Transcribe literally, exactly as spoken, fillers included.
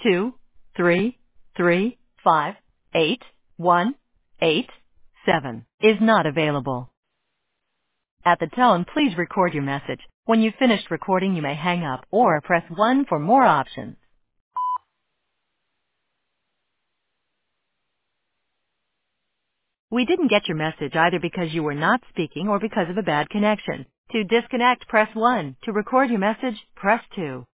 two, three, three, five, eight, one, eight, seven is not available. At the tone, please record your message. When you've finished recording, you may hang up or press one for more options. We didn't get your message either because you were not speaking or because of a bad connection. To disconnect, press one. To record your message, press two.